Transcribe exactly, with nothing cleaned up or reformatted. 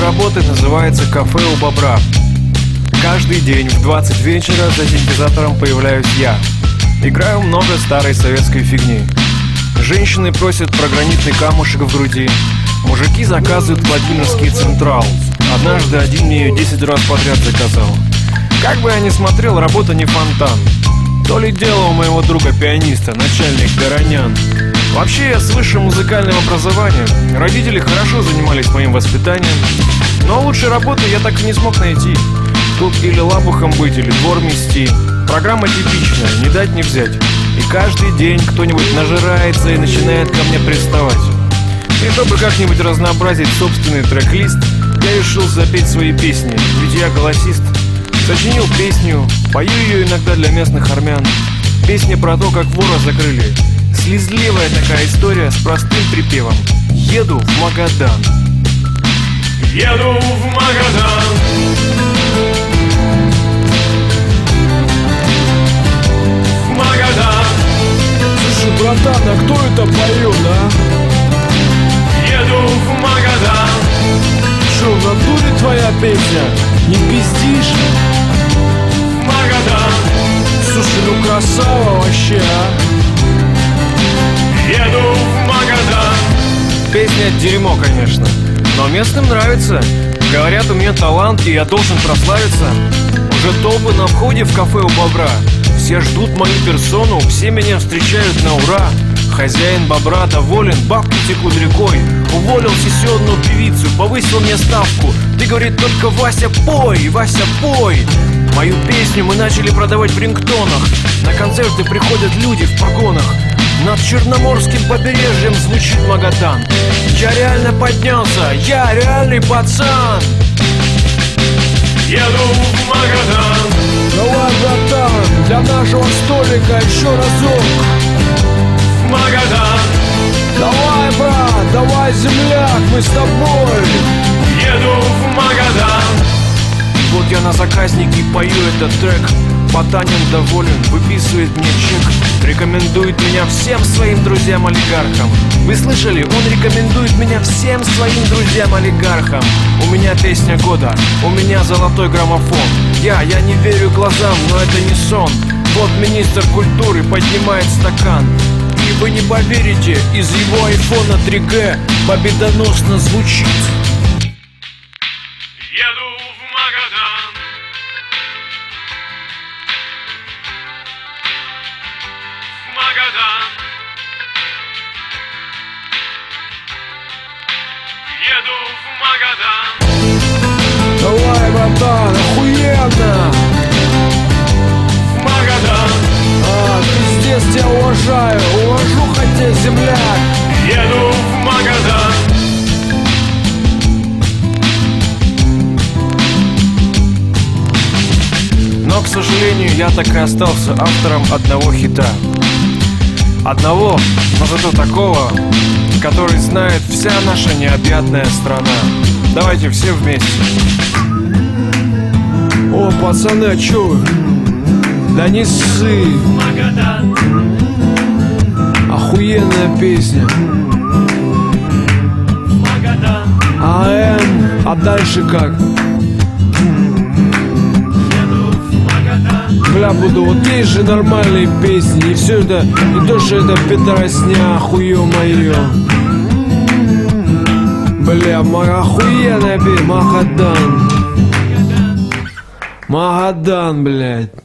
работы называется «Кафе у бобра». Каждый день в двадцать вечера за синтезатором появляюсь я. Играю много старой советской фигни. Женщины просят про гранитный камушек в груди. Мужики заказывают Владимирский Централ. Однажды один мне ее десять раз подряд заказал. Как бы я ни смотрел, работа не фонтан. То ли дело у моего друга-пианиста, начальник Горонян. Вообще я с высшим музыкальным образованием. Родители хорошо занимались моим воспитанием. Но лучшей работы я так и не смог найти. Тут или лабухом быть, или двор мести. Программа типичная, не дать не взять. И каждый день кто-нибудь нажирается и начинает ко мне приставать. И чтобы как-нибудь разнообразить собственный трек-лист, я решил запеть свои песни, ведь я голосист. Сочинил песню, пою ее иногда для местных армян. Песня про то, как вора закрыли. Слезливая такая история с простым припевом. Еду в Магадан. Еду в Магадан. В Магадан. Слушай, братан, а кто это поет, а? Еду в Магадан. Шо, в натуре твоя песня? Не пиздишь? В Магадан. Слушай, ну красава вообще, а? Еду в Магадан. Песня дерьмо, конечно, но местным нравится. Говорят, у меня талант, и я должен прославиться. Уже толпы на входе в кафе у бобра. Все ждут мою персону, все меня встречают на ура. Хозяин бобра доволен, бабки текут рекой. Уволил сессионную певицу, повысил мне ставку. Ты, говорит, только Вася пой, Вася пой. Мою песню мы начали продавать в рингтонах. На концерты приходят люди в погонах. Над Черноморским побережьем звучит Магадан. Я реально поднялся, я реальный пацан. Еду в Магадан. Давай, братан, для нашего столика еще разок. В Магадан. Давай, брат, давай, земляк, мы с тобой. Еду в Магадан. Вот я на заказнике пою этот трек. Потанин доволен, выписывает мне чек. Рекомендует меня всем своим друзьям-олигархам. Вы слышали? Он рекомендует меня всем своим друзьям-олигархам. У меня песня года, у меня золотой граммофон. Я, я не верю глазам, но это не сон. Вот министр культуры поднимает стакан. И вы не поверите, из его айфона три джи победоносно звучит. Еду в Магадан. В Магадан. Еду в Магадан. Давай, братан, охуенно! В Магадан. А, пиздец, тебя уважаю, уважу хотя земляк. Еду в Магадан. Но, к сожалению, я так и остался автором одного хита. Одного, но зато такого, который знает вся наша необъятная страна. Давайте все вместе. О, пацаны, а чё вы? Да не ссы. Магадан. Охуенная песня. Магадан. А М, а дальше как? Бля, буду, вот есть же нормальные песни. И все это, не то, что это пидоросня, хуё моё. Бля, моя охуенная песня. Магадан. Магадан, блядь.